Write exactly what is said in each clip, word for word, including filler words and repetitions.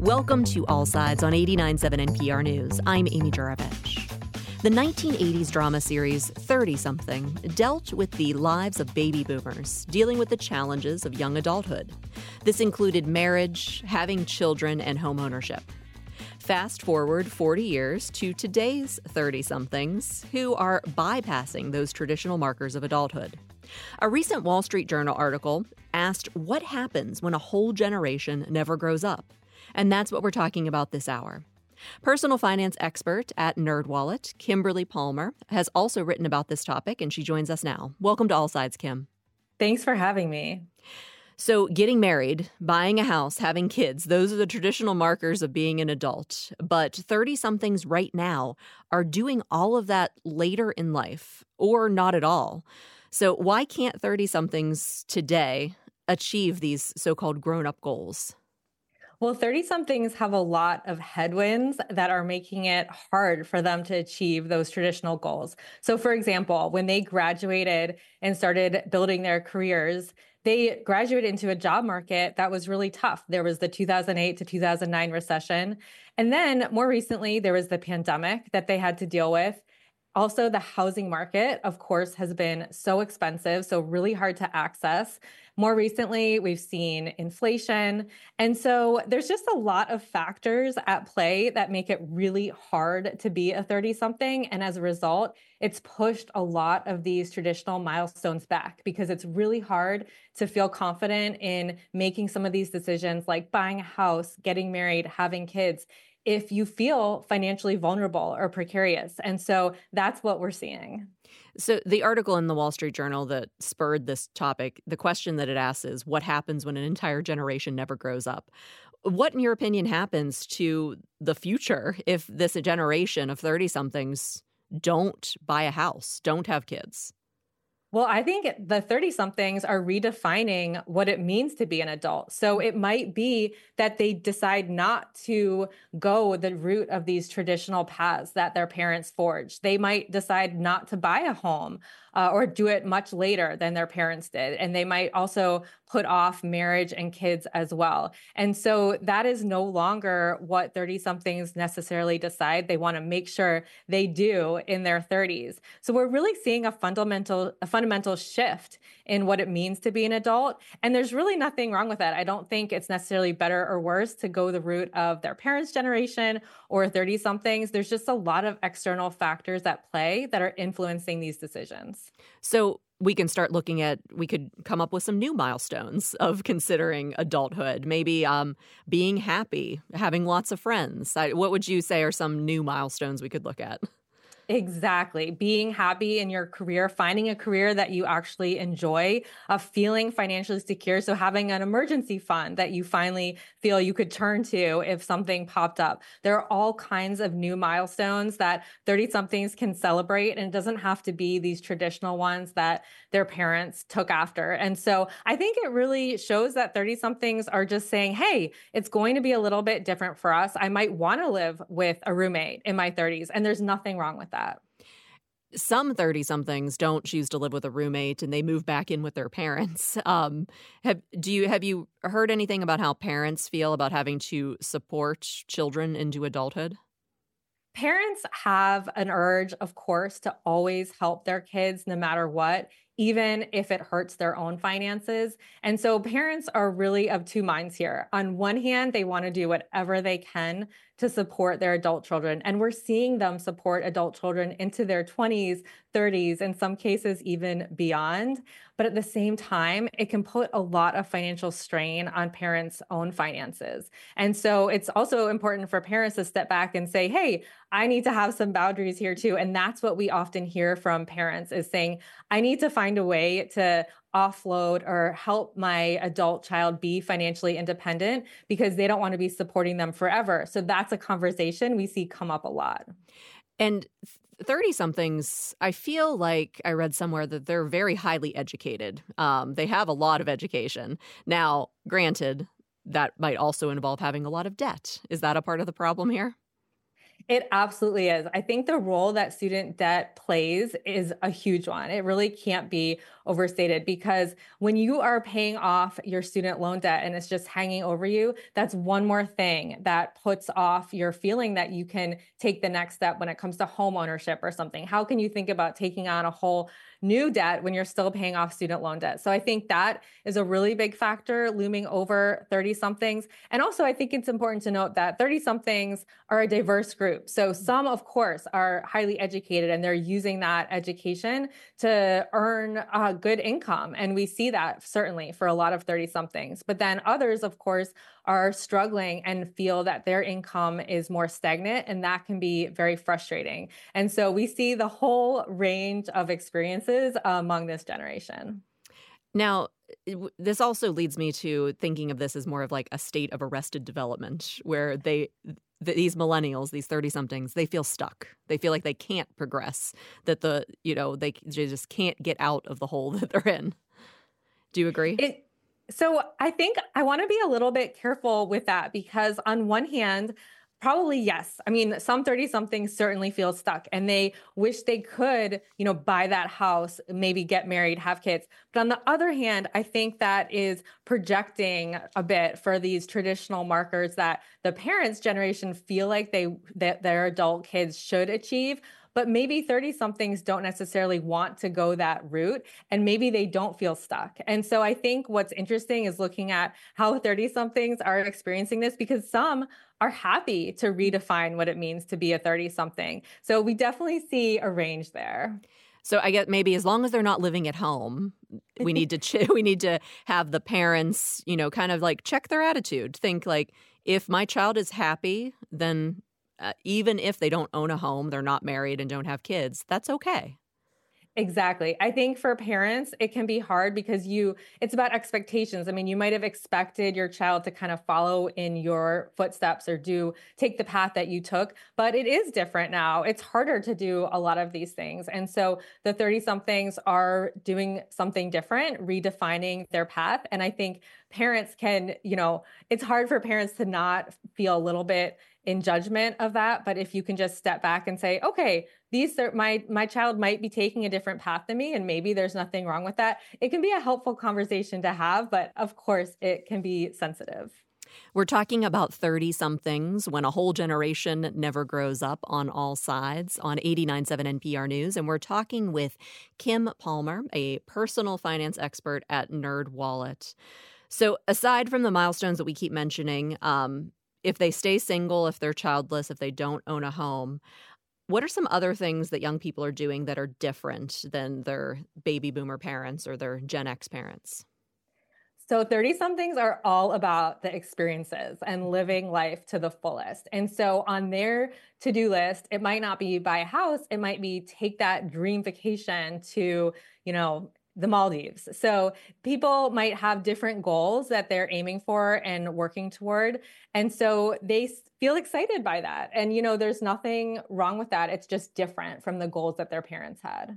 Welcome to All Sides on eighty-nine point seven N P R News. I'm Amy Juravich. The nineteen eighties drama series thirty-something dealt with the lives of baby boomers dealing with the challenges of young adulthood. This included marriage, having children, and homeownership. Fast forward forty years to today's thirty-somethings who are bypassing those traditional markers of adulthood. A recent Wall Street Journal article asked what happens when a whole generation never grows up. And that's what we're talking about this hour. Personal finance expert at NerdWallet, Kimberly Palmer, has also written about this topic, and she joins us now. Welcome to All Sides, Kim. Thanks for having me. So getting married, buying a house, having kids, those are the traditional markers of being an adult. But thirty-somethings right now are doing all of that later in life, or not at all. So why can't thirty-somethings today achieve these so-called grown-up goals? Well, thirty-somethings have a lot of headwinds that are making it hard for them to achieve those traditional goals. So, for example, when they graduated and started building their careers, they graduated into a job market that was really tough. There was the two thousand eight to two thousand nine recession. And then more recently, there was the pandemic that they had to deal with. Also, the housing market, of course, has been so expensive, so really hard to access. More recently, we've seen inflation. And so there's just a lot of factors at play that make it really hard to be a thirty-something. And as a result, it's pushed a lot of these traditional milestones back because it's really hard to feel confident in making some of these decisions like buying a house, getting married, having kids, if you feel financially vulnerable or precarious. And so that's what we're seeing. So the article in the Wall Street Journal that spurred this topic, the question that it asks is, what happens when an entire generation never grows up? What, in your opinion, happens to the future if this generation of thirty-somethings don't buy a house, don't have kids? Well, I think the thirty-somethings are redefining what it means to be an adult. So it might be that they decide not to go the route of these traditional paths that their parents forged. They might decide not to buy a home uh, or do it much later than their parents did. And they might also put off marriage and kids as well. And so that is no longer what thirty-somethings necessarily decide. They want to make sure they do in their thirties. So we're really seeing a fundamental, a fundamental shift in what it means to be an adult. And there's really nothing wrong with that. I don't think it's necessarily better or worse to go the route of their parents' generation or thirty-somethings. There's just a lot of external factors at play that are influencing these decisions. So we can start looking at, we could come up with some new milestones of considering adulthood, maybe um, being happy, having lots of friends. I, what would you say are some new milestones we could look at? Exactly. Being happy in your career, finding a career that you actually enjoy, uh, feeling financially secure. So having an emergency fund that you finally feel you could turn to if something popped up. There are all kinds of new milestones that thirty-somethings can celebrate, and it doesn't have to be these traditional ones that their parents took after. And so I think it really shows that thirty-somethings are just saying, hey, it's going to be a little bit different for us. I might want to live with a roommate in my thirties, and there's nothing wrong with that. Some thirty-somethings don't choose to live with a roommate and they move back in with their parents. Um, have do you have you heard anything about how parents feel about having to support children into adulthood? Parents have an urge, of course, to always help their kids no matter what, even if it hurts their own finances. And so parents are really of two minds here. On one hand, they want to do whatever they can to support their adult children. And we're seeing them support adult children into their twenties, thirties, in some cases even beyond. But at the same time, it can put a lot of financial strain on parents' own finances. And so it's also important for parents to step back and say, hey, I need to have some boundaries here too. And that's what we often hear from parents is saying, I need to find a way to offload or help my adult child be financially independent because they don't want to be supporting them forever. So that's a conversation we see come up a lot. And thirty-somethings, I feel like I read somewhere that they're very highly educated. Um, they have a lot of education. Now, granted, that might also involve having a lot of debt. Is that a part of the problem here? It absolutely is. I think the role that student debt plays is a huge one. It really can't be overstated because when you are paying off your student loan debt and it's just hanging over you, that's one more thing that puts off your feeling that you can take the next step when it comes to home ownership or something. How can you think about taking on a whole new debt when you're still paying off student loan debt? So I think that is a really big factor looming over thirty somethings. And also, I think it's important to note that thirty somethings are a diverse group. So some, of course, are highly educated and they're using that education to earn a good income. And we see that certainly for a lot of thirty somethings. But then others, of course, are struggling and feel that their income is more stagnant, and that can be very frustrating. And so we see the whole range of experiences among this generation. Now, it- this also leads me to thinking of this as more of like a state of arrested development where they th- these millennials, these thirty somethings, they feel stuck. They feel like they can't progress, that the, you know, they, they just can't get out of the hole that they're in. Do you agree? It so I think I want to be a little bit careful with that because on one hand, probably yes. I mean, some thirty somethings certainly feel stuck and they wish they could, you know, buy that house, maybe get married, have kids. But on the other hand, I think that is projecting a bit for these traditional markers that the parents' generation feel like they that their adult kids should achieve. But maybe thirty somethings don't necessarily want to go that route and maybe they don't feel stuck. And so I think what's interesting is looking at how thirty somethings are experiencing this because some are happy to redefine what it means to be a thirty something. So we definitely see a range there. So I guess maybe as long as they're not living at home, we need to ch- we need to have the parents, you know, kind of like check their attitude. Think like, if my child is happy, then uh, even if they don't own a home, they're not married and don't have kids, that's okay. Exactly. I think for parents, it can be hard because you, it's about expectations. I mean, you might have expected your child to kind of follow in your footsteps or do take the path that you took, but it is different now. It's harder to do a lot of these things. And so the thirty somethings are doing something different, redefining their path. And I think parents can, you know, it's hard for parents to not feel a little bit in judgment of that. But if you can just step back and say, okay, these are, my my child might be taking a different path than me, and maybe there's nothing wrong with that. It can be a helpful conversation to have, but of course, it can be sensitive. We're talking about thirty somethings when a whole generation never grows up on all sides on eighty-nine point seven N P R News. And we're talking with Kim Palmer, a personal finance expert at NerdWallet. So aside from the milestones that we keep mentioning, um, if they stay single, if they're childless, if they don't own a home, what are some other things that young people are doing that are different than their baby boomer parents or their Gen X parents? So thirty somethings are all about the experiences and living life to the fullest. And so on their to-do list, it might not be buy a house, it might be take that dream vacation to, you know, the Maldives. So people might have different goals that they're aiming for and working toward. And so they s- feel excited by that. And, you know, there's nothing wrong with that. It's just different from the goals that their parents had.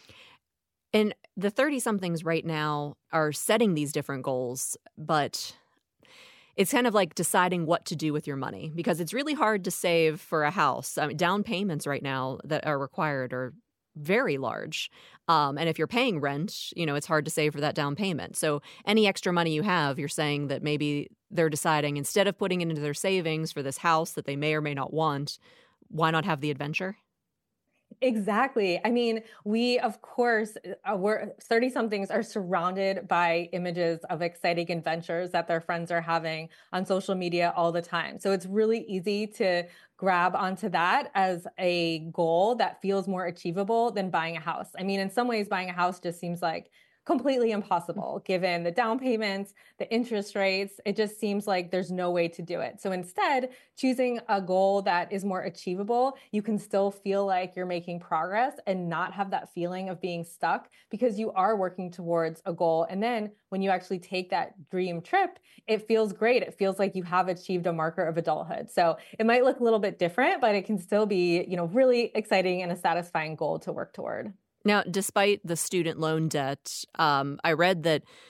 And the thirty somethings right now are setting these different goals, but it's kind of like deciding what to do with your money because it's really hard to save for a house. I mean, down payments right now that are required are very large. Um, and if you're paying rent, you know, it's hard to save for that down payment. So any extra money you have, you're saying that maybe they're deciding instead of putting it into their savings for this house that they may or may not want, why not have the adventure? Exactly. I mean, we, of course, uh, we're thirty somethings are surrounded by images of exciting adventures that their friends are having on social media all the time. So it's really easy to grab onto that as a goal that feels more achievable than buying a house. I mean, in some ways, buying a house just seems like completely impossible given the down payments, the interest rates. It just seems like there's no way to do it. So instead, choosing a goal that is more achievable, you can still feel like you're making progress and not have that feeling of being stuck because you are working towards a goal. And then when you actually take that dream trip, it feels great. It feels like you have achieved a marker of adulthood. So it might look a little bit different, but it can still be, you know, really exciting and a satisfying goal to work toward. Now, despite the student loan debt, um, I read that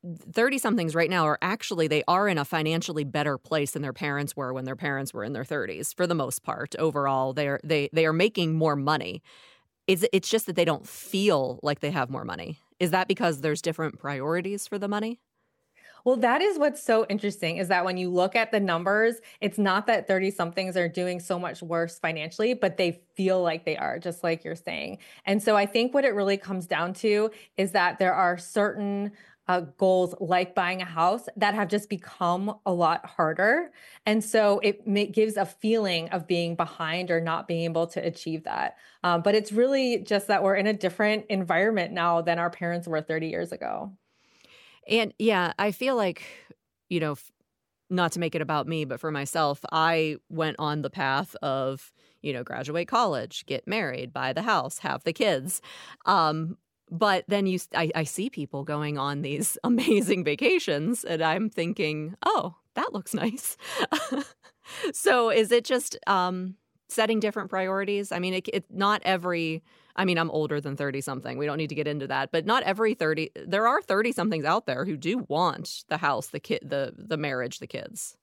thirty somethings right now are actually, they are in a financially better place than their parents were when their parents were in their thirties for the most part. Overall, they're they they are making more money. It's it's just that they don't feel like they have more money. Is that because there's different priorities for the money? Well, that is what's so interesting is that when you look at the numbers, it's not that thirty somethings are doing so much worse financially, but they feel like they are, just like you're saying. And so I think what it really comes down to is that there are certain uh, goals like buying a house that have just become a lot harder. And so it ma- gives a feeling of being behind or not being able to achieve that. Um, but it's really just that we're in a different environment now than our parents were thirty years ago. And yeah, I feel like, you know, f- not to make it about me, but for myself, I went on the path of, you know, graduate college, get married, buy the house, have the kids. Um, but then you, s- I, I see people going on these amazing vacations, and I'm thinking, oh, that looks nice. So is it just um, setting different priorities? I mean, it, it not every. I mean, I'm older than thirty something. We don't need to get into that, but not every thirty. There are thirty somethings out there who do want the house, the kid, the the marriage, the kids.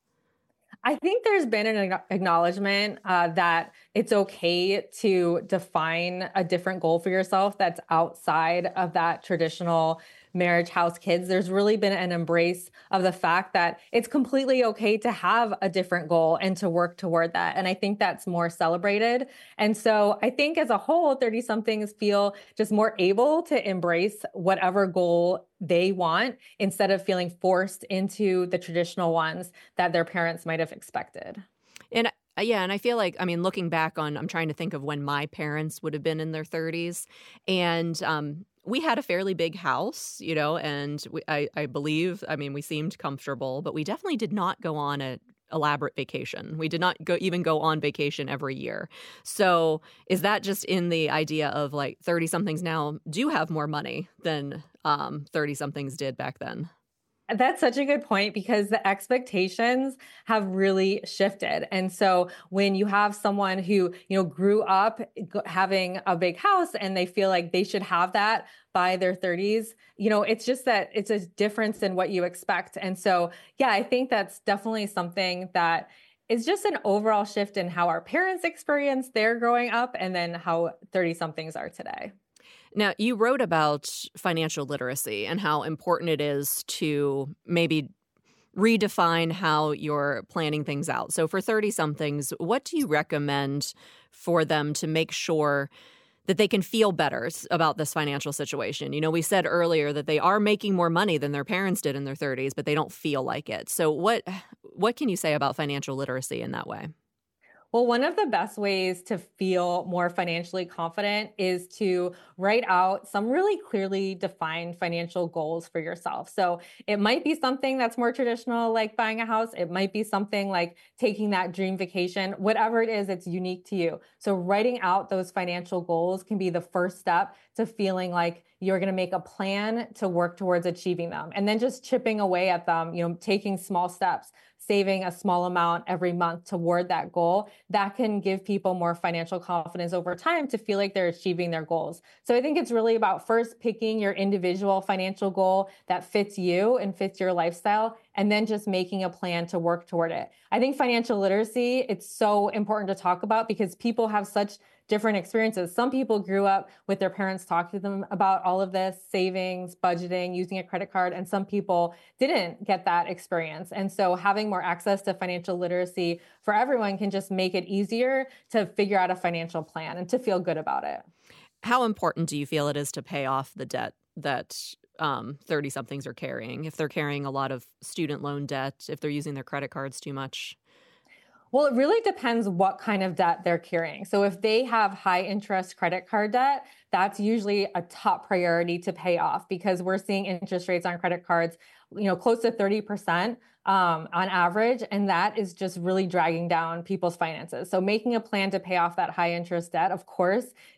I think there's been an acknow- acknowledgement uh, that it's okay to define a different goal for yourself that's outside of that traditional marriage, house, kids. There's really been an embrace of the fact that it's completely okay to have a different goal and to work toward that. And I think that's more celebrated. And so I think as a whole, thirty somethings feel just more able to embrace whatever goal they want instead of feeling forced into the traditional ones that their parents might have expected. And uh, yeah, and I feel like, I mean, looking back on, I'm trying to think of when my parents would have been in their thirties, and um, we had a fairly big house, you know, and we, I, I believe, I mean, we seemed comfortable, but we definitely did not go on a elaborate vacation. We did not go even go on vacation every year. So is that just in the idea of like thirty somethings now do have more money than um, thirty somethings did back then? That's such a good point because the expectations have really shifted. And so when you have someone who, you know, grew up g- having a big house and they feel like they should have that by their thirties, you know, it's just that it's a difference in what you expect. And so, yeah, I think that's definitely something that is just an overall shift in how our parents experience their growing up and then how thirty somethings are today. Now, you wrote about financial literacy and how important it is to maybe redefine how you're planning things out. So, for thirty somethings, what do you recommend for them to make sure that they can feel better s- about this financial situation? You know, we said earlier that they are making more money than their parents did in their thirties, but they don't feel like it. So, what what can you say about financial literacy in that way? Well, one of the best ways to feel more financially confident is to write out some really clearly defined financial goals for yourself. So it might be something that's more traditional, like buying a house. It might be something like taking that dream vacation, whatever it is, it's unique to you. So writing out those financial goals can be the first step to feeling like you're going to make a plan to work towards achieving them. And then just chipping away at them, you know, taking small steps, saving a small amount every month toward that goal, that can give people more financial confidence over time to feel like they're achieving their goals. So I think it's really about first picking your individual financial goal that fits you and fits your lifestyle, and then just making a plan to work toward it. I think financial literacy, it's so important to talk about because people have such different experiences. Some people grew up with their parents talking to them about all of this savings, budgeting, using a credit card, and some people didn't get that experience. And so having more access to financial literacy for everyone can just make it easier to figure out a financial plan and to feel good about it. How important do you feel it is to pay off the debt that um, thirty somethings are carrying? If they're carrying a lot of student loan debt, if they're using their credit cards too much? Well, it really depends what kind of debt they're carrying. So if they have high interest credit card debt, that's usually a top priority to pay off because we're seeing interest rates on credit cards, you know, close to thirty percent um, on average. And that is just really dragging down people's finances. So making a plan to pay off that high interest debt, of course, is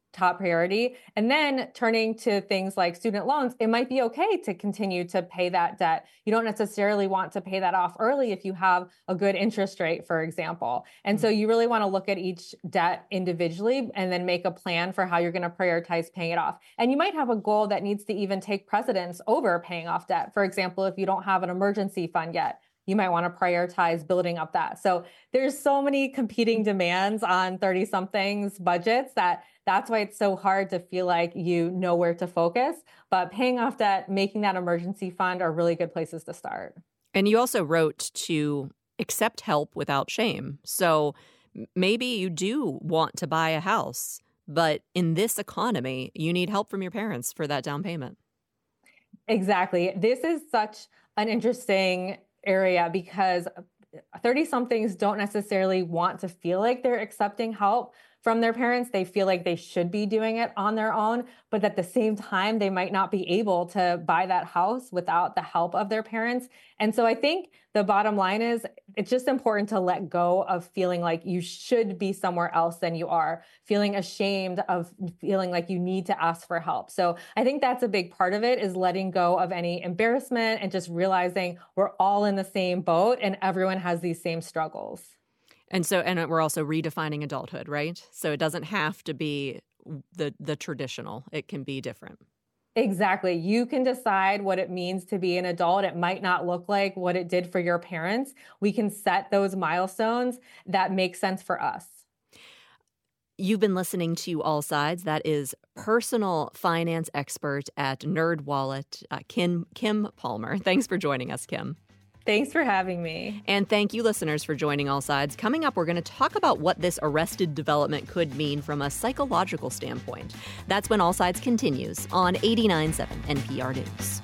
top priority. And then turning to things like student loans, it might be okay to continue to pay that debt. You don't necessarily want to pay that off early if you have a good interest rate, for example. And so you really want to look at each debt individually and then make a plan for how you're going to prioritize paying it off. And you might have a goal that needs to even take precedence over paying off debt. For example, if you don't have an emergency fund yet, you might want to prioritize building up that. So there's so many competing demands on thirty somethings budgets that that's why it's so hard to feel like you know where to focus. But paying off debt, making that emergency fund are really good places to start. And you also wrote to accept help without shame. So maybe you do want to buy a house, but in this economy, you need help from your parents for that down payment. Exactly. This is such an interesting area because thirty somethings don't necessarily want to feel like they're accepting help from their parents. They feel like they should be doing it on their own, but at the same time, they might not be able to buy that house without the help of their parents. And so I think the bottom line is it's just important to let go of feeling like you should be somewhere else than you are, feeling ashamed of feeling like you need to ask for help. So I think that's a big part of it, is letting go of any embarrassment and just realizing we're all in the same boat and everyone has these same struggles. And so, and we're also redefining adulthood, right? So it doesn't have to be the the traditional. It can be different. Exactly. You can decide what it means to be an adult. It might not look like what it did for your parents. We can set those milestones that make sense for us. You've been listening to All Sides. That is personal finance expert at NerdWallet, uh, Kim, Kim Palmer. Thanks for joining us, Kim. Thanks for having me. And thank you, listeners, for joining All Sides. Coming up, we're going to talk about what this arrested development could mean from a psychological standpoint. That's when All Sides continues on eighty-nine point seven N P R News.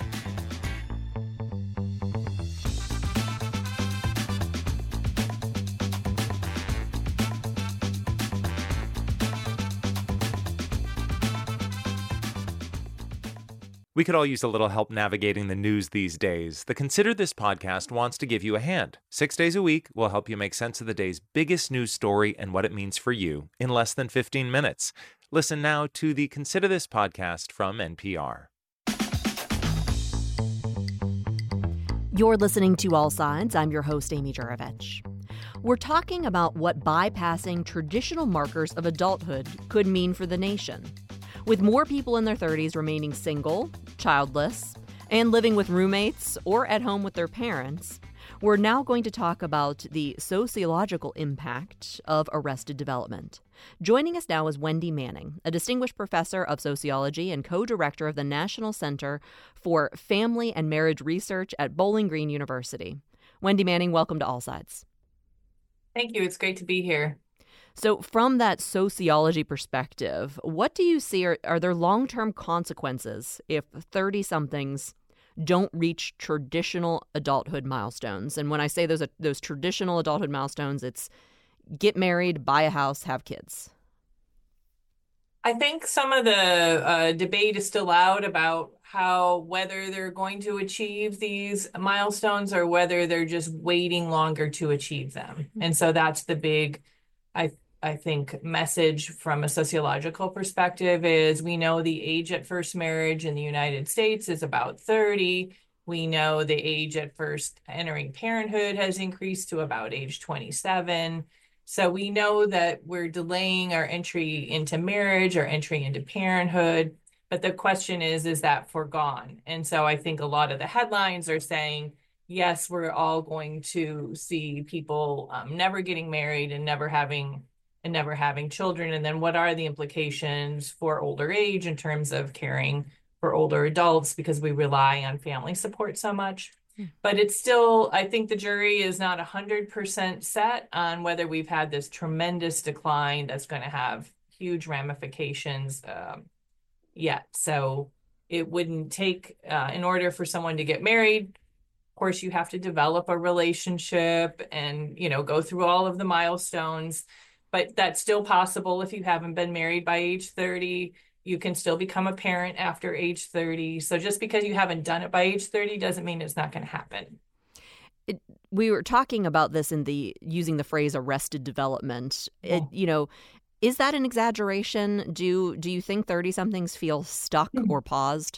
We could all use a little help navigating the news these days. The Consider This podcast wants to give you a hand. Six days a week, we'll help you make sense of the day's biggest news story and what it means for you in less than fifteen minutes. Listen now to the Consider This podcast from N P R. You're listening to All Sides. I'm your host, Amy Juravich. We're talking about what bypassing traditional markers of adulthood could mean for the nation. With more people in their thirties remaining single, childless, and living with roommates or at home with their parents, we're now going to talk about the sociological impact of arrested development. Joining us now is Wendy Manning, a distinguished professor of sociology and co-director of the National Center for Family and Marriage Research at Bowling Green University. Wendy Manning, welcome to All Sides. Thank you. It's great to be here. So from that sociology perspective, what do you see? Are, are there long-term consequences if thirty-somethings don't reach traditional adulthood milestones? And when I say those those traditional adulthood milestones, it's get married, buy a house, have kids. I think some of the uh, debate is still out about how whether they're going to achieve these milestones or whether they're just waiting longer to achieve them. And so that's the big, I I think, message from a sociological perspective is we know the age at first marriage in the United States is about thirty. We know the age at first entering parenthood has increased to about age twenty-seven. So we know that we're delaying our entry into marriage or entry into parenthood. But the question is, is that foregone? And so I think a lot of the headlines are saying, yes, we're all going to see people um, never getting married and never having and never having children. And then what are the implications for older age in terms of caring for older adults because we rely on family support so much? Mm. But it's still, I think the jury is not one hundred percent set on whether we've had this tremendous decline that's going to have huge ramifications um, yet. So it wouldn't take, uh, in order for someone to get married, of course, you have to develop a relationship and, you know, go through all of the milestones. But that's still possible if you haven't been married by age thirty. You can still become a parent after age thirty. So just because you haven't done it by age thirty doesn't mean it's not going to happen. It, we were talking about this in the using the phrase arrested development. It, you know, Is that an exaggeration? Do do you think thirty-somethings feel stuck or paused?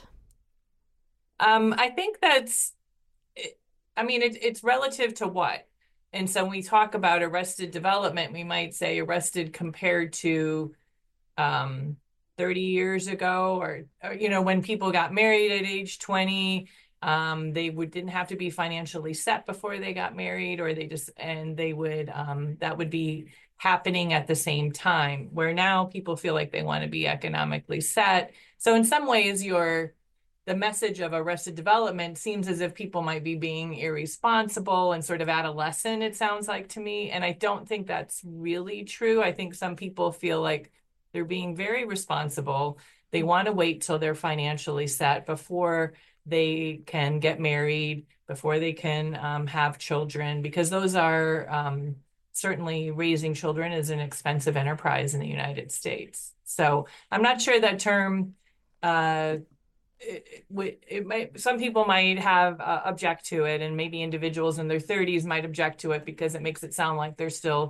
Um, I think that's, I mean, it, it's relative to what? And so when we talk about arrested development, we might say arrested compared to um, thirty years ago, or, or, you know, when people got married at age twenty, um, they would didn't have to be financially set before they got married, or they just, and they would, um, that would be happening at the same time, where now people feel like they want to be economically set. So in some ways, your the message of arrested development seems as if people might be being irresponsible and sort of adolescent, it sounds like to me. And I don't think that's really true. I think some people feel like they're being very responsible. They want to wait till they're financially set before they can get married, before they can um, have children, because those are um, certainly raising children is an expensive enterprise in the United States. So I'm not sure that term, uh, it, it, it might, some people might have uh, object to it, and maybe individuals in their thirties might object to it because it makes it sound like they're still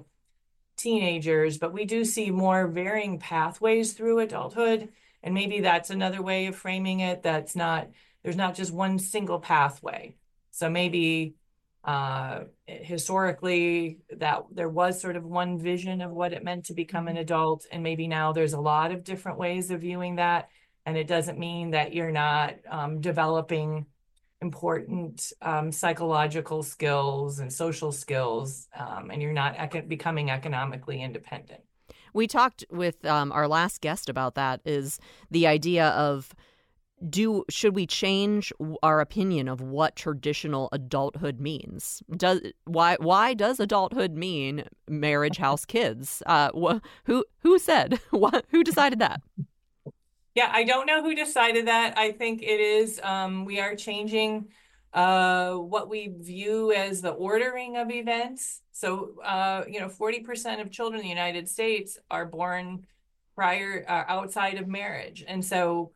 teenagers, but we do see more varying pathways through adulthood. And maybe that's another way of framing it. That's not, there's not just one single pathway. So maybe uh, historically that there was sort of one vision of what it meant to become an adult. And maybe now there's a lot of different ways of viewing that. And it doesn't mean that you're not um, developing important um, psychological skills and social skills, um, and you're not eco- becoming economically independent. We talked with um, our last guest about that, is the idea of do should we change our opinion of what traditional adulthood means? Does why why does adulthood mean marriage, house, kids? Uh, wh- who who said what? Who decided that? Yeah, I don't know who decided that. I think it is, um, we are changing uh, what we view as the ordering of events. So, uh, you know, forty percent of children in the United States are born prior, uh, outside of marriage. And so,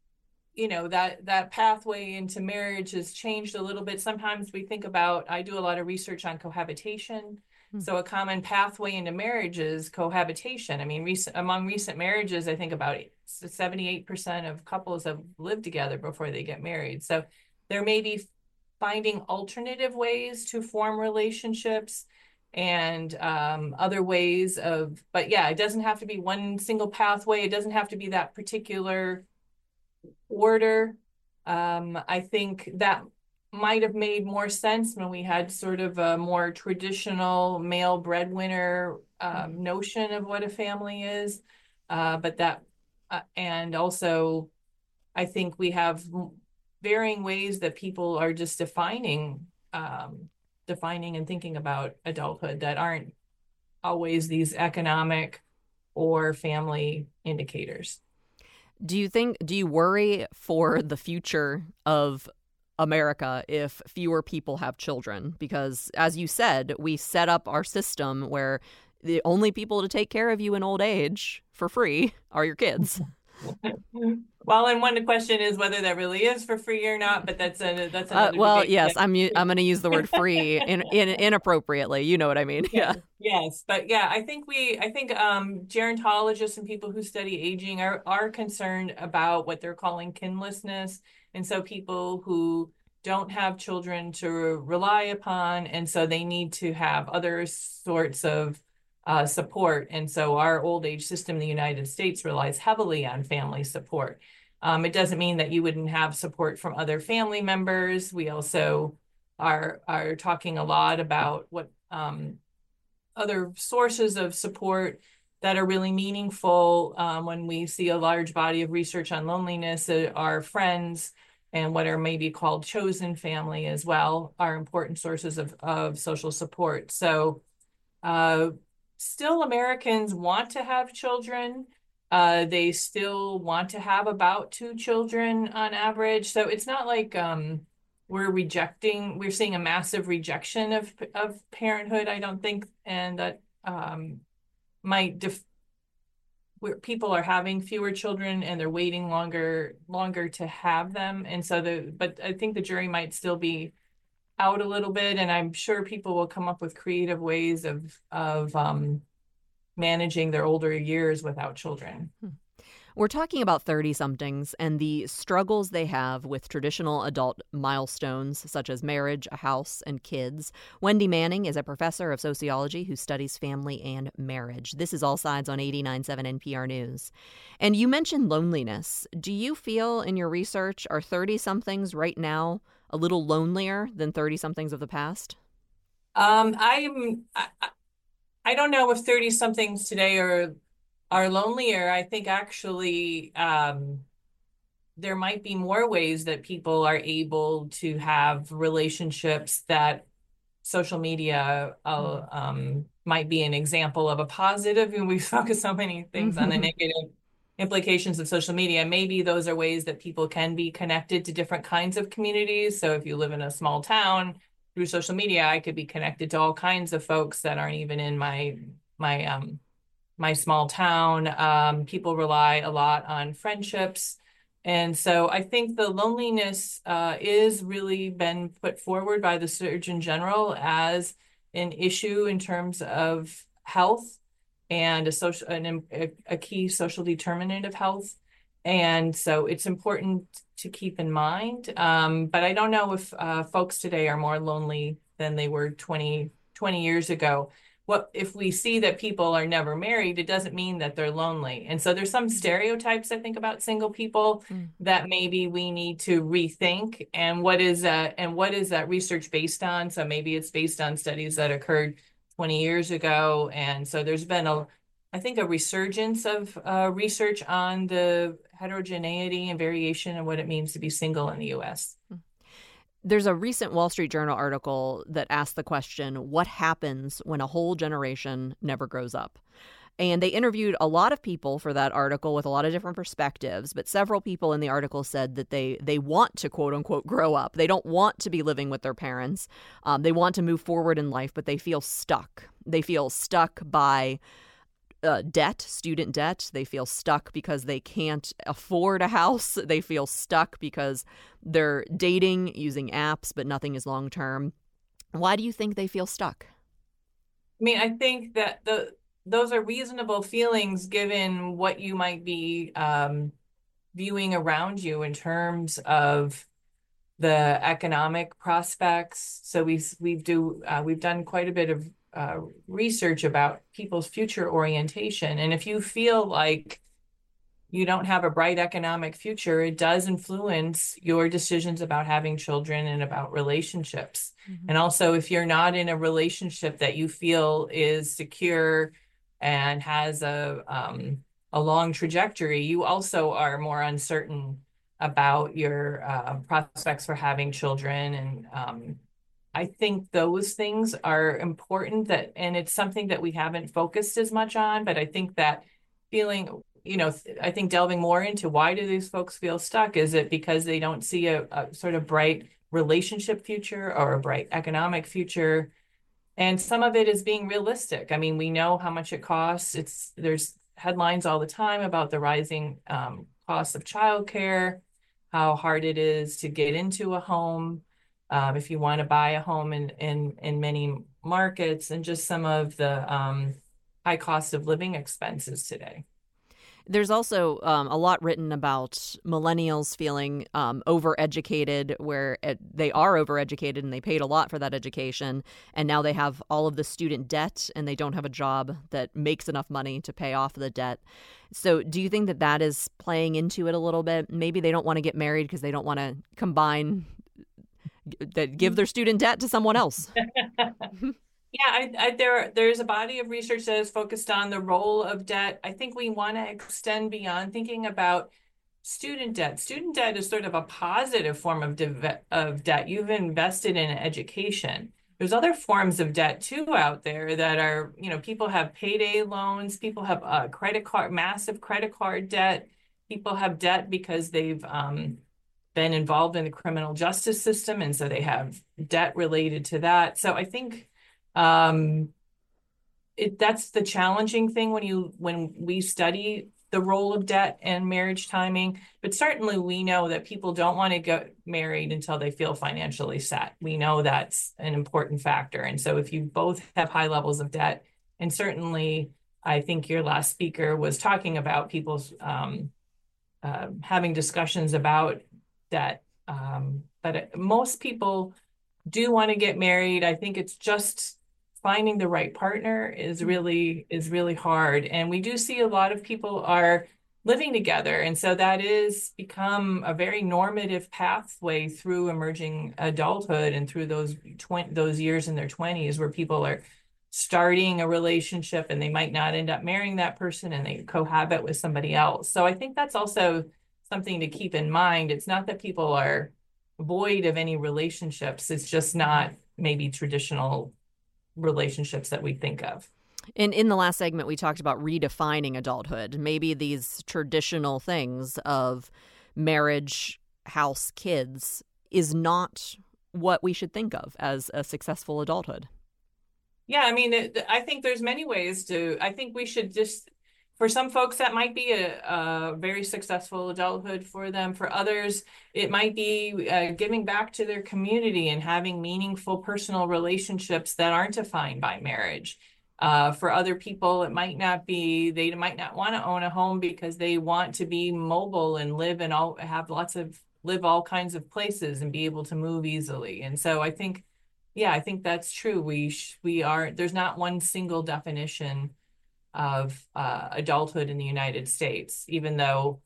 you know, that, that pathway into marriage has changed a little bit. Sometimes we think about, I do a lot of research on cohabitation. So a common pathway into marriage is cohabitation. I mean, recent, among recent marriages, I think about seventy-eight percent of couples have lived together before they get married. So there may be finding alternative ways to form relationships and um, other ways of, but yeah, it doesn't have to be one single pathway. It doesn't have to be that particular order. Um, I think that might have made more sense when we had sort of a more traditional male breadwinner um, notion of what a family is. Uh, but that, uh, and also, I think we have varying ways that people are just defining, um, defining and thinking about adulthood that aren't always these economic or family indicators. Do you think, do you worry for the future of America if fewer people have children? Because as you said, we set up our system where the only people to take care of you in old age for free are your kids. Well, and one question is whether that really is for free or not, but that's a that's uh, well, debate. yes, I'm I'm going to use the word free in, in inappropriately. You know what I mean? Yeah. Yes, but yeah, I think we I think um, gerontologists and people who study aging are are concerned about what they're calling kinlessness, and so people who don't have children to rely upon, and so they need to have other sorts of Uh, support. And so our old age system in the United States relies heavily on family support. Um, it doesn't mean that you wouldn't have support from other family members. We also are, are talking a lot about what um, other sources of support that are really meaningful. Um, when we see a large body of research on loneliness, uh, our friends and what are maybe called chosen family as well are important sources of, of social support. So uh, still Americans want to have children. Uh, they still want to have about two children on average. So it's not like um, we're rejecting, we're seeing a massive rejection of, of parenthood, I don't think. And that um, might, def- where people are having fewer children and they're waiting longer, longer to have them. And so the, but I think the jury might still be out a little bit, and I'm sure people will come up with creative ways of of um, managing their older years without children. We're talking about thirty-somethings and the struggles they have with traditional adult milestones such as marriage, a house, and kids. Wendy Manning is a professor of sociology who studies family and marriage. This is All Sides on eighty-nine point seven N P R News. And you mentioned loneliness. Do you feel in your research, are thirty-somethings right now a little lonelier than thirty-somethings of the past? Um, I'm, I, I don't know if thirty-somethings today are are lonelier. I think actually um, there might be more ways that people are able to have relationships that social media uh, um, might be an example of a positive. And we focus so many things on the negative implications of social media. Maybe those are ways that people can be connected to different kinds of communities. So if you live in a small town, through social media, I could be connected to all kinds of folks that aren't even in my my um, my small town. Um, people rely a lot on friendships. And so I think the loneliness uh, is really been put forward by the Surgeon General as an issue in terms of health and a social, an, a, a key social determinant of health. And so it's important to keep in mind. Um, but I don't know if uh, folks today are more lonely than they were twenty, twenty years ago. What if we see that people are never married, it doesn't mean that they're lonely. And so there's some stereotypes, I think, about single people mm. that maybe we need to rethink. And what is that, and what is that research based on? So maybe it's based on studies that occurred twenty years ago. And so there's been a, I think, a resurgence of uh, research on the heterogeneity and variation and what it means to be single in the U S. Mm. There's a recent Wall Street Journal article that asked the question, what happens when a whole generation never grows up? And they interviewed a lot of people for that article with a lot of different perspectives. But several people in the article said that they they want to, quote unquote, grow up. They don't want to be living with their parents. Um, they want to move forward in life, but they feel stuck. They feel stuck by Uh, debt, student debt. They feel stuck because they can't afford a house. They feel stuck because they're dating using apps, but nothing is long term. Why do you think they feel stuck? I mean, I think that the those are reasonable feelings given what you might be um, viewing around you in terms of the economic prospects. So we we do uh, we've done quite a bit of Uh, research about people's future orientation. And if you feel like you don't have a bright economic future, it does influence your decisions about having children and about relationships. Mm-hmm. And also, if you're not in a relationship that you feel is secure and has a um, a long trajectory, you also are more uncertain about your uh, prospects for having children. And um, I think those things are important, that, and it's something that we haven't focused as much on, but I think that feeling, you know, I think delving more into why do these folks feel stuck? Is it because they don't see a, a sort of bright relationship future or a bright economic future? And some of it is being realistic. I mean, we know how much it costs. It's, there's headlines all the time about the rising um, cost of childcare, how hard it is to get into a home. Um, if you want to buy a home in, in, in many markets, and just some of the um, high cost of living expenses today. There's also um, a lot written about millennials feeling um, overeducated, where it, they are overeducated and they paid a lot for that education. And now they have all of the student debt and they don't have a job that makes enough money to pay off the debt. So do you think that that is playing into it a little bit? Maybe they don't want to get married because they don't want to combine that give their student debt to someone else. Yeah, I, I, there there's a body of research that is focused on the role of debt. I think we want to extend beyond thinking about student debt. Student debt is sort of a positive form of de- of debt. You've invested in education. There's other forms of debt too out there that are, you know, people have payday loans, people have uh, credit card, massive credit card debt. People have debt because they've um, been involved in the criminal justice system, and so they have debt related to that. So I think um, it, that's the challenging thing when you when we study the role of debt and marriage timing. But certainly we know that people don't want to get married until they feel financially set. We know that's an important factor. And so if you both have high levels of debt, and certainly I think your last speaker was talking about people's um, uh, having discussions about that. Um, but it, most people do want to get married. I think it's just finding the right partner is really is really hard. And we do see a lot of people are living together. And so that is become a very normative pathway through emerging adulthood and through those twenty those years in their twenties where people are starting a relationship and they might not end up marrying that person and they cohabit with somebody else. So I think that's also something to keep in mind. It's not that people are void of any relationships. It's just not maybe traditional relationships that we think of. In in the last segment, we talked about redefining adulthood. Maybe these traditional things of marriage, house, kids is not what we should think of as a successful adulthood. Yeah, I mean, it, I think there's many ways to, I think we should just, for some folks, that might be a, a very successful adulthood for them. For others, it might be uh, giving back to their community and having meaningful personal relationships that aren't defined by marriage. Uh, for other people, it might not be, they might not want to own a home because they want to be mobile and live and all have lots of, live all kinds of places and be able to move easily. And so I think, yeah, I think that's true. We, sh- we are, there's not one single definition of uh, adulthood in the United States, even though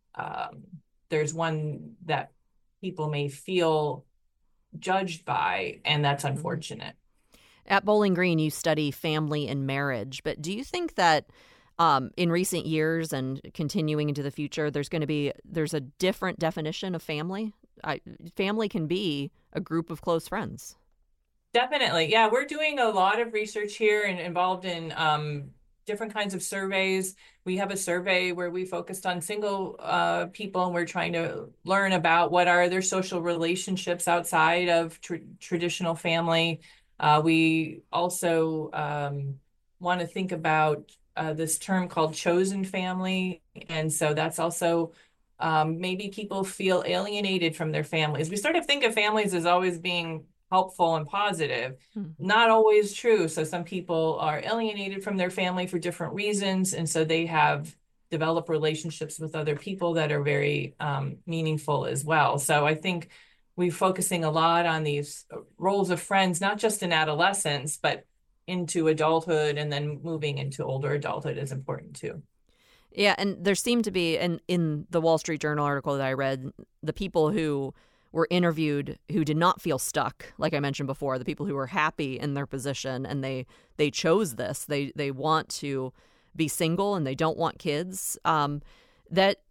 um, there's one that people may feel judged by, and that's unfortunate. At Bowling Green, you study family and marriage, but do you think that um, in recent years and continuing into the future, there's going to be, there's a different definition of family? I, family can be a group of close friends. Definitely. Yeah, we're doing a lot of research here and involved in um, different kinds of surveys. We have a survey where we focused on single uh, people, and we're trying to learn about what are their social relationships outside of tr- traditional family. Uh, we also um, want to think about uh, this term called chosen family. And so that's also um, maybe people feel alienated from their families. We sort of think of families as always being helpful and positive. Mm-hmm. Not always true. So some people are alienated from their family for different reasons. And so they have developed relationships with other people that are very um, meaningful as well. So I think we're focusing a lot on these roles of friends, not just in adolescence, but into adulthood, and then moving into older adulthood is important too. Yeah. And there seemed to be, and in the Wall Street Journal article that I read, the people who were interviewed who did not feel stuck, like I mentioned before, the people who were happy in their position and they they chose this. They they want to be single and they don't want kids. Um, that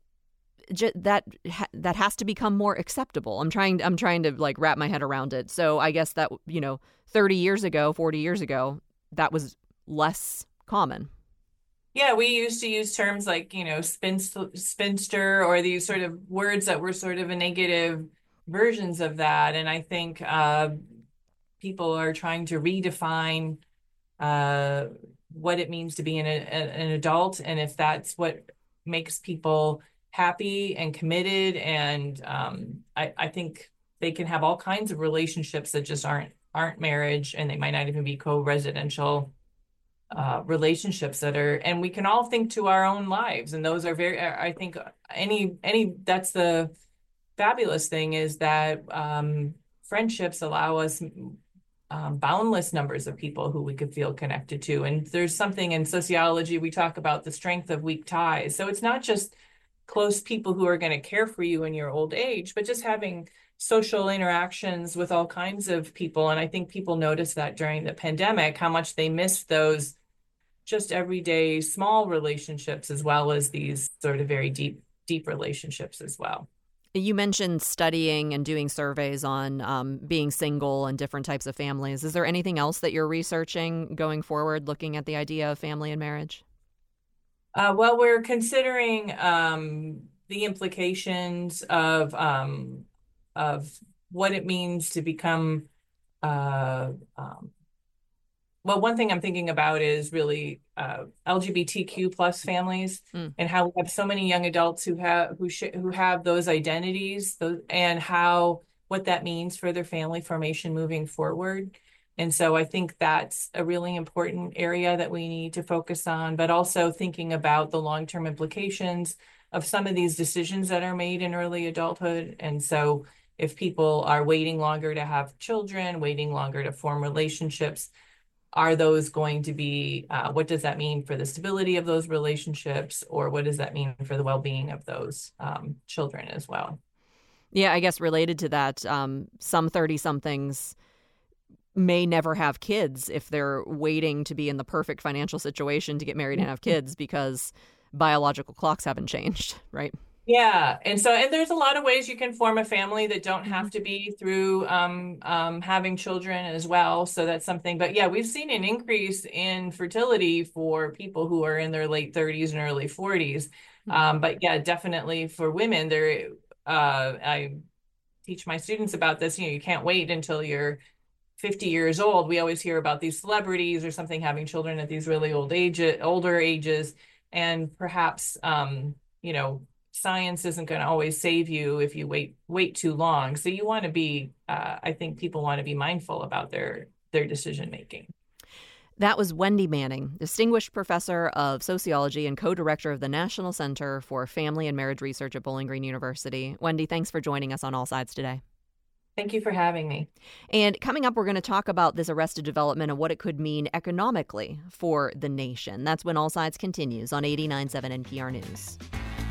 that that has to become more acceptable. I'm trying I'm trying to like wrap my head around it. So I guess that, you know, thirty years ago, forty years ago, that was less common. Yeah, we used to use terms like, you know, spinster, spinster or these sort of words that were sort of a negative versions of that. And I think uh, people are trying to redefine uh, what it means to be an, a, an adult. And if that's what makes people happy and committed. And um, I, I think they can have all kinds of relationships that just aren't aren't marriage, and they might not even be co-residential uh, relationships that are, and we can all think to our own lives. And those are very, I think any, any, that's the fabulous thing, is that um, friendships allow us um, boundless numbers of people who we could feel connected to. And there's something in sociology, we talk about the strength of weak ties. So it's not just close people who are going to care for you in your old age, but just having social interactions with all kinds of people. And I think people noticed that during the pandemic, how much they missed those just everyday small relationships, as well as these sort of very deep, deep relationships as well. You mentioned studying and doing surveys on um, being single and different types of families. Is there anything else that you're researching going forward, looking at the idea of family and marriage? Uh, well, we're considering um, the implications of um, of what it means to become. Uh, um, well, one thing I'm thinking about is really uh, L G B T Q plus families, mm. and how we have so many young adults who have who sh- who have those identities, those, and how what that means for their family formation moving forward. And so I think that's a really important area that we need to focus on, but also thinking about the long-term implications of some of these decisions that are made in early adulthood. And so if people are waiting longer to have children, waiting longer to form relationships, are those going to be, uh, what does that mean for the stability of those relationships, or what does that mean for the well-being of those um, children as well? Yeah, I guess related to that, um, some thirty-somethings may never have kids if they're waiting to be in the perfect financial situation to get married and have kids because biological clocks haven't changed, right? Yeah. And so, and there's a lot of ways you can form a family that don't have to be through um, um, having children as well. So that's something. But yeah, we've seen an increase in fertility for people who are in their late thirties and early forties. Um, but yeah, definitely for women, there, uh, I teach my students about this. You know, you can't wait until you're fifty years old. We always hear about these celebrities or something having children at these really old age, older ages. And perhaps, um, you know, science isn't going to always save you if you wait wait too long. So you want to be, uh, I think people want to be mindful about their their decision making. That was Wendy Manning, Distinguished Professor of Sociology and co-director of the National Center for Family and Marriage Research at Bowling Green University. Wendy, thanks for joining us on All Sides today. Thank you for having me. And coming up, we're going to talk about this arrested development and what it could mean economically for the nation. That's when All Sides continues on eighty-nine point seven N P R News.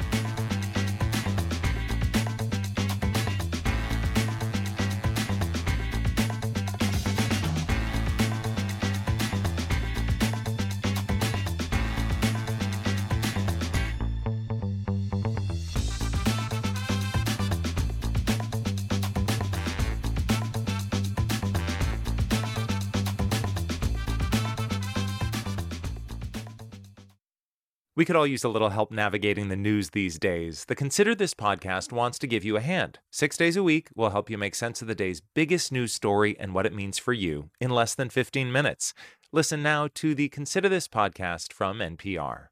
We could all use a little help navigating the news these days. The Consider This podcast wants to give you a hand. Six days a week, we'll help you make sense of the day's biggest news story and what it means for you in less than fifteen minutes. Listen now to the Consider This podcast from N P R.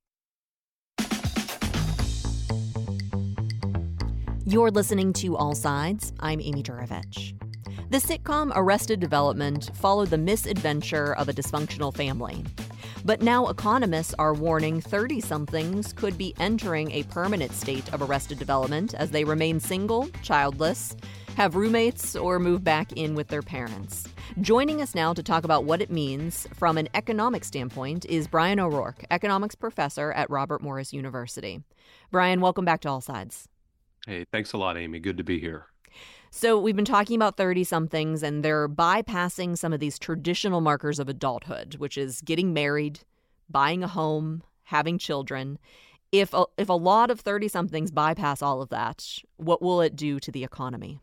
You're listening to All Sides. I'm Amy Juravich. The sitcom Arrested Development followed the misadventure of a dysfunctional family. But now economists are warning thirty-somethings could be entering a permanent state of arrested development as they remain single, childless, have roommates, or move back in with their parents. Joining us now to talk about what it means from an economic standpoint is Brian O'Rourke, economics professor at Robert Morris University. Brian, welcome back to All Sides. Hey, thanks a lot, Amy. Good to be here. So we've been talking about thirty-somethings, and they're bypassing some of these traditional markers of adulthood, which is getting married, buying a home, having children. If a, if a lot of thirty-somethings bypass all of that, what will it do to the economy?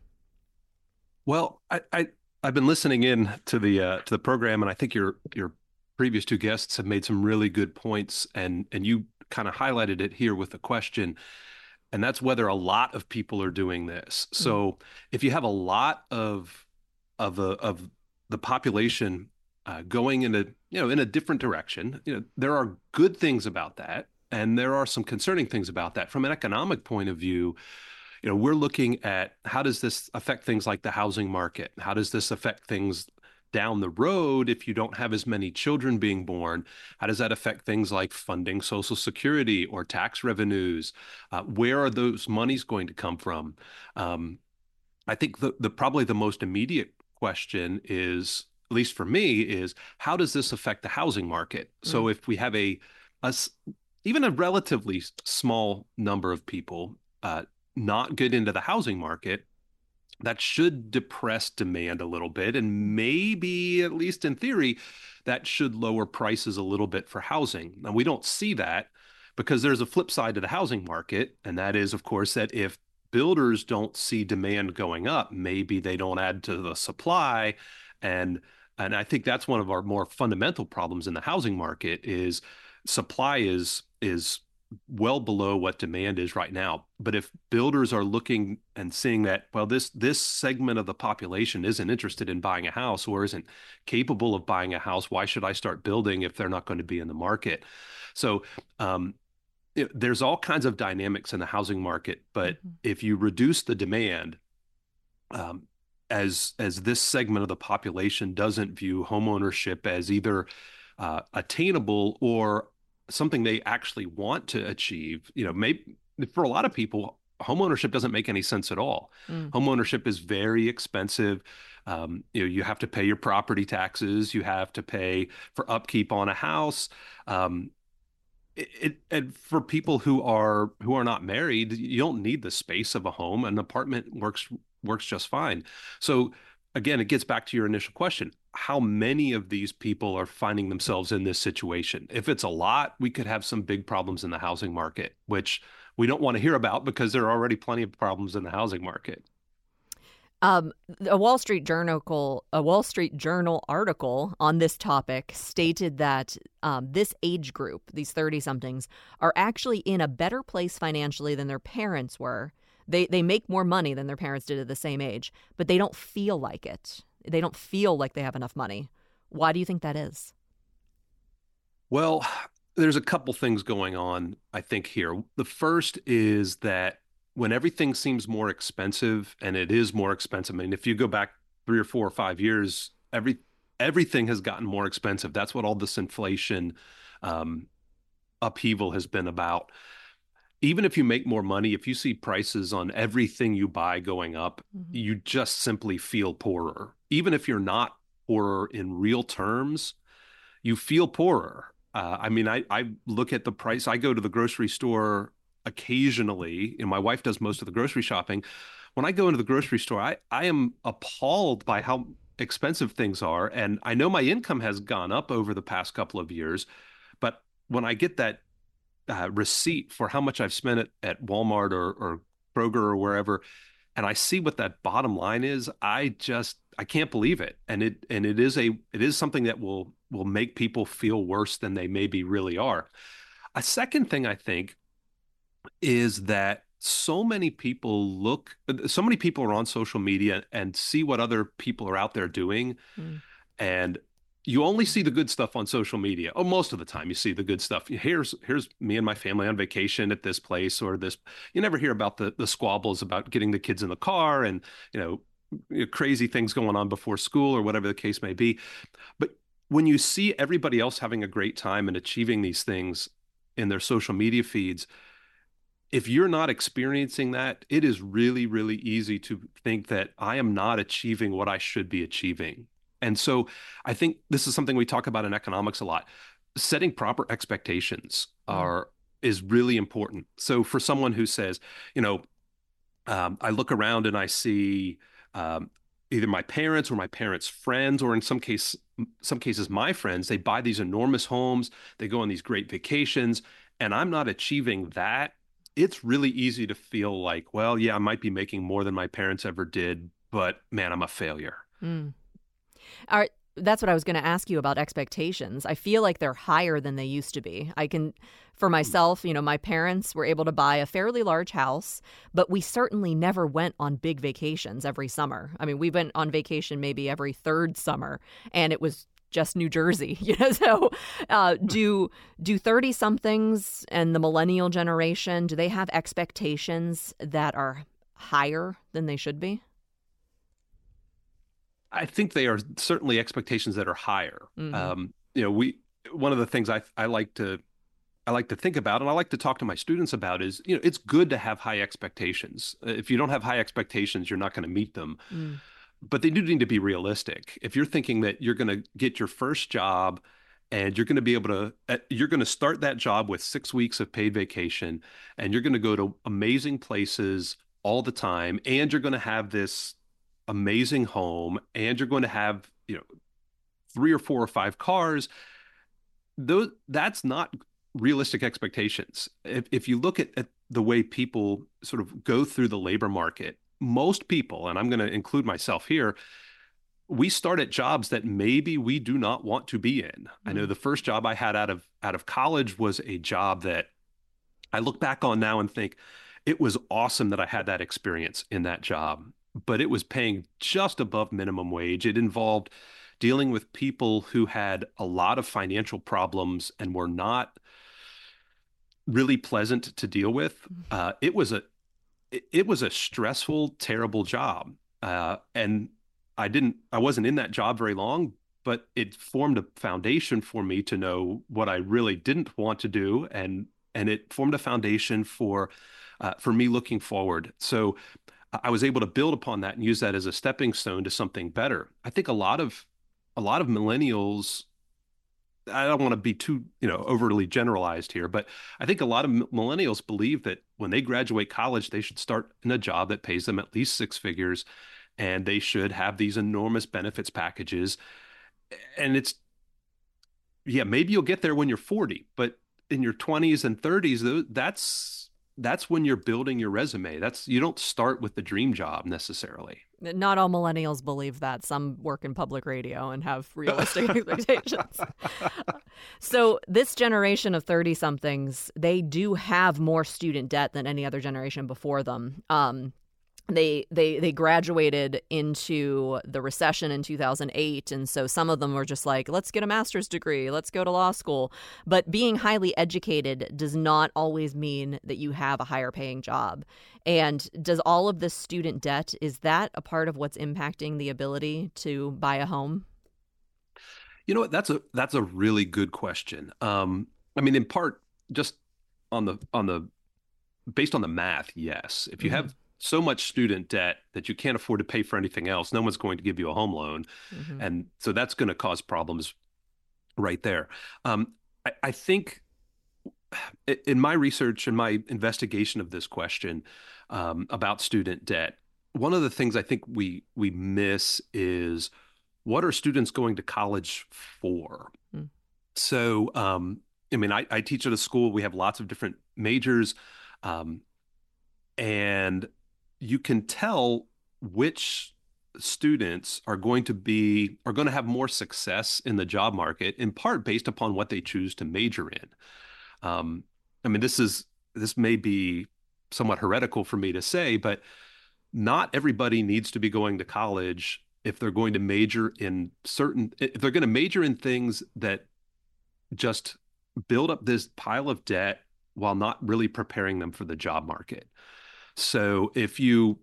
Well, I, I I've been listening in to the uh, to the program, and I think your your previous two guests have made some really good points, and and you kind of highlighted it here with the question. And that's whether a lot of people are doing this. So mm-hmm. if you have a lot of of the of the population uh, going in a you know in a different direction, you know there are good things about that, and there are some concerning things about that. From an economic point of view, you know we're looking at how does this affect things like the housing market? How does this affect things down the road if you don't have as many children being born? How does that affect things like funding Social Security or tax revenues? Uh, where are those monies going to come from? Um, I think the, the probably the most immediate question is, at least for me, is how does this affect the housing market? Mm. So if we have a, a even a relatively small number of people uh, not get into the housing market, that should depress demand a little bit, and maybe, at least in theory, that should lower prices a little bit for housing. Now, we don't see that because there's a flip side to the housing market, and that is, of course, that if builders don't see demand going up, maybe they don't add to the supply, and and I think that's one of our more fundamental problems in the housing market is supply is is well below what demand is right now. But if builders are looking and seeing that, well, this this segment of the population isn't interested in buying a house or isn't capable of buying a house, why should I start building if they're not going to be in the market? So um, it, there's all kinds of dynamics in the housing market. But mm-hmm. if you reduce the demand, um, as as this segment of the population doesn't view homeownership as either uh, attainable or something they actually want to achieve. You know, maybe for a lot of people, homeownership doesn't make any sense at all. Mm. Homeownership is very expensive. Um, you know, you have to pay your property taxes. You have to pay for upkeep on a house. Um, it, it and for people who are who are not married, you don't need the space of a home. An apartment works works just fine. So again, it gets back to your initial question. How many of these people are finding themselves in this situation? If it's a lot, we could have some big problems in the housing market, which we don't want to hear about because there are already plenty of problems in the housing market. Um, a Wall Street Journal, a Wall Street Journal article on this topic stated that um, this age group, these thirty-somethings, are actually in a better place financially than their parents were. They they make more money than their parents did at the same age, but they don't feel like it. They don't feel like they have enough money. Why do you think that is? Well, there's a couple things going on, I think, here. The first is that when everything seems more expensive, and it is more expensive, I mean, if you go back three or four or five years, every everything has gotten more expensive. That's what all this inflation um, upheaval has been about. Even if you make more money, if you see prices on everything you buy going up, mm-hmm. you just simply feel poorer. Even if you're not poorer in real terms, you feel poorer. Uh, I mean, I, I look at the price. I go to the grocery store occasionally, and my wife does most of the grocery shopping. When I go into the grocery store, I, I am appalled by how expensive things are. And I know my income has gone up over the past couple of years, but when I get that Uh, receipt for how much I've spent at, at Walmart or, or Kroger or wherever, and I see what that bottom line is, I just I can't believe it. And it and it is a it is something that will will make people feel worse than they maybe really are. A second thing I think is that so many people look, so many people are on social media and see what other people are out there doing, mm. and you only see the good stuff on social media. Oh, most of the time you see the good stuff. Here's here's me and my family on vacation at this place or this. You never hear about the the squabbles about getting the kids in the car and, you know, crazy things going on before school or whatever the case may be. But when you see everybody else having a great time and achieving these things in their social media feeds, if you're not experiencing that, it is really, really easy to think that I am not achieving what I should be achieving. And so I think this is something we talk about in economics a lot. Setting proper expectations are is really important. So for someone who says, you know, um, I look around and I see um, either my parents or my parents' friends, or in some case, some cases, my friends, they buy these enormous homes, they go on these great vacations, and I'm not achieving that. It's really easy to feel like, well, yeah, I might be making more than my parents ever did, but man, I'm a failure. Mm. All right, that's what I was going to ask you about expectations. I feel like they're higher than they used to be. I can, for myself, you know, my parents were able to buy a fairly large house, but we certainly never went on big vacations every summer. I mean, we went on vacation maybe every third summer, and it was just New Jersey, you know. So, uh, do do thirty somethings and the millennial generation, do they have expectations that are higher than they should be? I think they are certainly expectations that are higher. Mm-hmm. Um, you know, we one of the things I I like to I like to think about, and I like to talk to my students about, is, you know, it's good to have high expectations. If you don't have high expectations, you're not going to meet them. Mm. But they do need to be realistic. If you're thinking that you're going to get your first job and you're going to be able to, you're going to start that job with six weeks of paid vacation, and you're going to go to amazing places all the time, and you're going to have this amazing home, and you're going to have, you know, three or four or five cars, those that's not realistic expectations. If, if you look at, at the way people sort of go through the labor market, most people, and I'm going to include myself here, we start at jobs that maybe we do not want to be in. Mm-hmm. I know the first job I had out of out of college was a job that I look back on now and think it was awesome that I had that experience in that job, but it was paying just above minimum wage. It involved dealing with people who had a lot of financial problems and were not really pleasant to deal with. Uh, it was a it, it was a stressful, terrible job. Uh, and I didn't, I wasn't in that job very long, but it formed a foundation for me to know what I really didn't want to do. And, and it formed a foundation for, uh, for me looking forward. So I was able to build upon that and use that as a stepping stone to something better. I think a lot of, a lot of millennials, I don't want to be too, you know, overly generalized here, but I think a lot of millennials believe that when they graduate college, they should start in a job that pays them at least six figures, and they should have these enormous benefits packages. And it's, yeah, maybe you'll get there when you're forty, but in your twenties and thirties, that's that's when you're building your resume. That's, you don't start with the dream job necessarily. Not all millennials believe that. Some work in public radio and have realistic expectations. So this generation of thirty-somethings, they do have more student debt than any other generation before them. Um, They they they graduated into the recession in two thousand eight, and so some of them were just like, let's get a master's degree, let's go to law school. But being highly educated does not always mean that you have a higher paying job. And does all of this student debt, is that a part of what's impacting the ability to buy a home? You know what? That's a that's a really good question. Um, I mean, in part, just on the on the based on the math, yes. If you mm-hmm. have so much student debt that you can't afford to pay for anything else, no one's going to give you a home loan. Mm-hmm. And so that's going to cause problems right there. Um, I, I think in my research and my investigation of this question um, about student debt, one of the things I think we we miss is, what are students going to college for? Mm. So, um, I mean, I, I teach at a school. We have lots of different majors, um, and you can tell which students are going to be are going to have more success in the job market, in part based upon what they choose to major in. Um, I mean, this is this may be somewhat heretical for me to say, but not everybody needs to be going to college if they're going to major in certain if they're going to major in things that just build up this pile of debt while not really preparing them for the job market. So if you,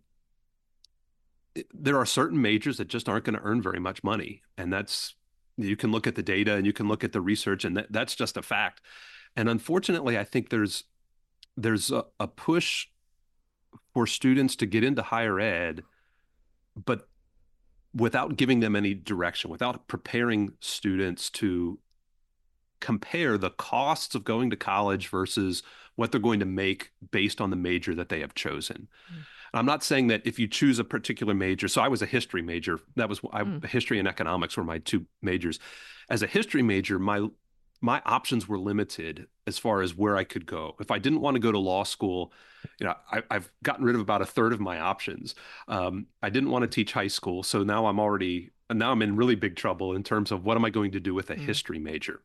there are certain majors that just aren't going to earn very much money. And that's, you can look at the data and you can look at the research, and that, that's just a fact. And unfortunately, I think there's, there's a, a push for students to get into higher ed, but without giving them any direction, without preparing students to compare the costs of going to college versus what they're going to make based on the major that they have chosen. Mm. I'm not saying that if you choose a particular major, so I was a history major. That was I, mm. history and economics were my two majors. As a history major, my my options were limited as far as where I could go. If I didn't want to go to law school, you know, I, I've gotten rid of about a third of my options. Um, I didn't want to teach high school, so now I'm already now I'm in really big trouble in terms of what am I going to do with a mm. history major.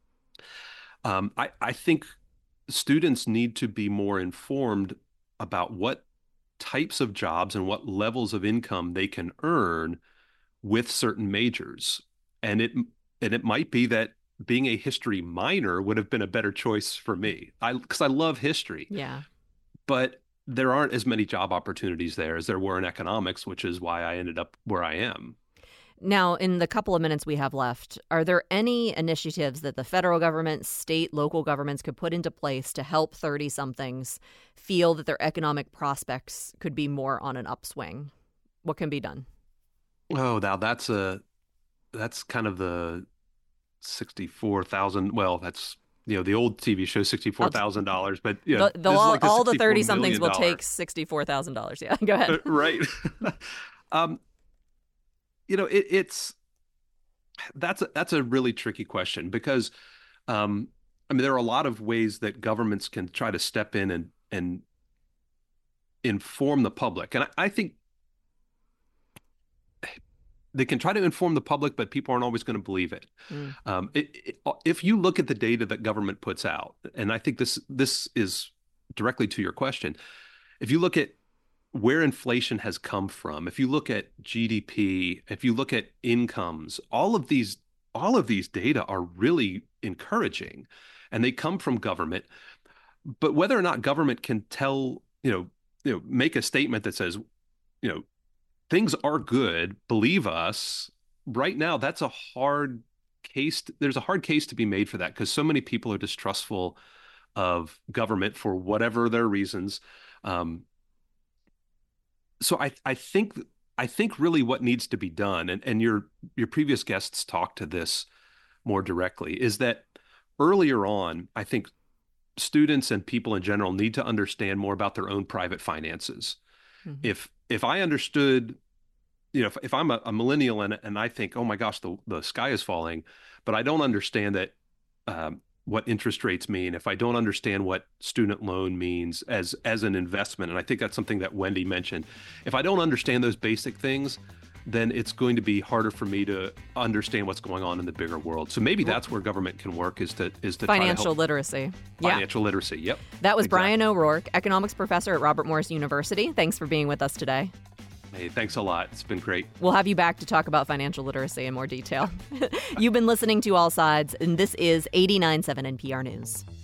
Um, I, I think students need to be more informed about what types of jobs and what levels of income they can earn with certain majors. And it and it might be that being a history minor would have been a better choice for me. I because I love history. Yeah. But there aren't as many job opportunities there as there were in economics, which is why I ended up where I am. Now, in the couple of minutes we have left, are there any initiatives that the federal government, state, local governments could put into place to help thirty-somethings feel that their economic prospects could be more on an upswing? What can be done? Oh, now that's a that's kind of the sixty-four thousand. Well, that's, you know, the old T V show sixty-four thousand dollars, but you know, the, the, all, like all the thirty-somethings will take sixty-four thousand dollars. Yeah, go ahead. Right. um. You know, it, it's that's a, that's a really tricky question because, um, I mean, there are a lot of ways that governments can try to step in and and inform the public, and I, I think they can try to inform the public, but people aren't always going to believe it. Mm. Um, it, it. If you look at the data that government puts out, and I think this this is directly to your question, if you look at where inflation has come from, if you look at G D P, if you look at incomes, all of these all of these data are really encouraging, and they come from government. But whether or not government can tell, you know, you know, make a statement that says, you know, things are good. Believe us. Right now, that's a hard case. There's a hard case to be made for that because so many people are distrustful of government for whatever their reasons. Um, so I, I think, I think really what needs to be done, and, and your your previous guests talked to this more directly, is that earlier on, I think students and people in general need to understand more about their own private finances. Mm-hmm. If if I understood, you know, if, if I'm a, a millennial and and I think, oh my gosh, the the sky is falling, but I don't understand that um, what interest rates mean, if I don't understand what student loan means as as an investment, and I think that's something that Wendy mentioned, if I don't understand those basic things, then it's going to be harder for me to understand what's going on in the bigger world. So maybe that's where government can work, is to is to financial try to literacy. Financial yeah. literacy. Yep. That was exactly. Brian O'Rourke, economics professor at Robert Morris University. Thanks for being with us today. Hey, thanks a lot. It's been great. We'll have you back to talk about financial literacy in more detail. You've been listening to All Sides, and this is eighty-nine point seven N P R News.